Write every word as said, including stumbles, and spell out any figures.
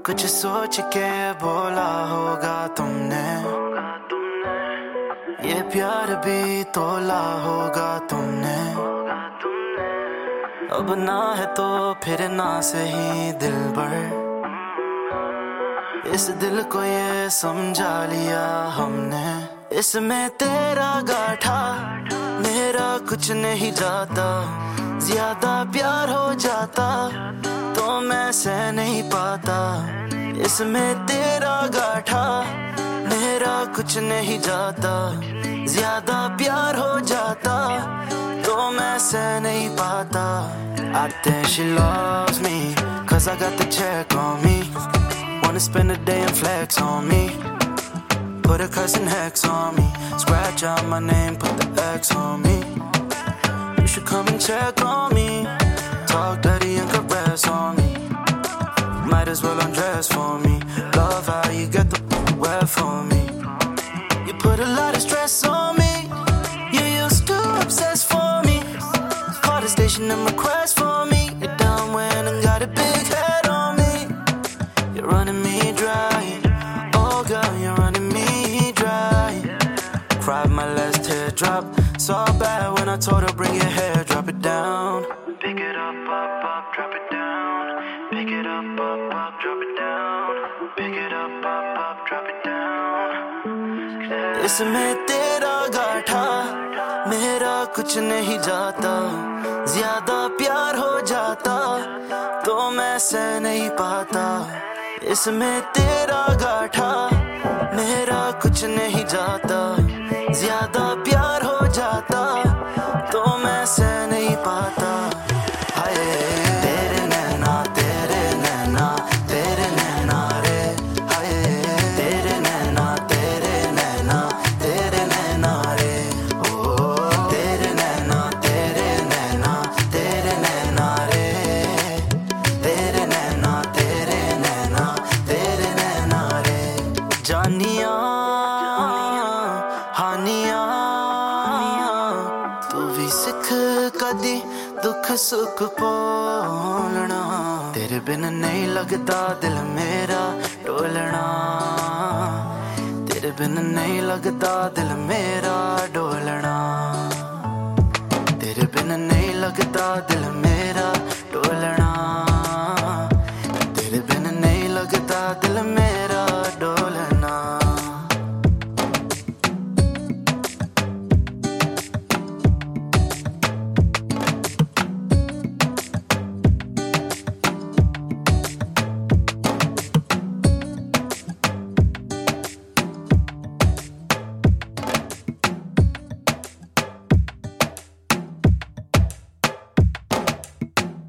कुछ सोच के बोला होगा तुमने, ये प्यार भी तोला होगा तुमने। अब ना है तो फिर ना सही दिलबर, इस दिल को ये समझा लिया हमने। इसमें तेरा गाठा मेरा कुछ नहीं जाता, ज्यादा प्यार हो जाता तो मैं सह नहीं पाता। इसमें तेरा गाठा मेरा कुछ नहीं जाता, ज्यादा प्यार हो जाता तो मैं सह नहीं पाता। I think she loves me, cause I got the check on me. Wanna spend the day and flex on me, put a cousin hex on me, scratch out my name, put the X on me. You should come and check on me, talk dirty and caress on me. Might as well undress for me, love how you get the wet for me. You put a lot of stress on me, you used to obsess for me. Call the station and request for me, you're down when I got a big head on me. You're running me dry, oh girl, you're running me dry. Cried my last teardrop, so bad when I told her bring your hair, drop it down. Pick it up, up, up, drop it down. Pick it up, up, up, drop it down. Pick it up, up, up, drop it down. इसमें तेरा गाठा मेरा कुछ नहीं जाता, ज्यादा प्यार हो जाता तो मैं सह नहीं पाता। इसमें तेरा गाठा मेरा कुछ नहीं जाता, ज्यादा प्यार हो जाता तो मैं सह नहीं पाता। हाय तेरे नैना तेरे नैना तेरे नैना रे, हाय तेरे नैना तेरे नैना तेरे नैना रे, ओ तेरे नैना तेरे नैना तेरे नैना रे, तेरे नैना तेरे नैना तेरे नैना रे। जानिया हानिया तू भी सिख कदी दुख सुख बोलना, तेरे बिन नहीं लगता दिल मेरा डोलना, तेरे बिन नहीं लगता दिल मेरा डोलना, तेरे बिन नहीं लगता दिल मेरा डोलना।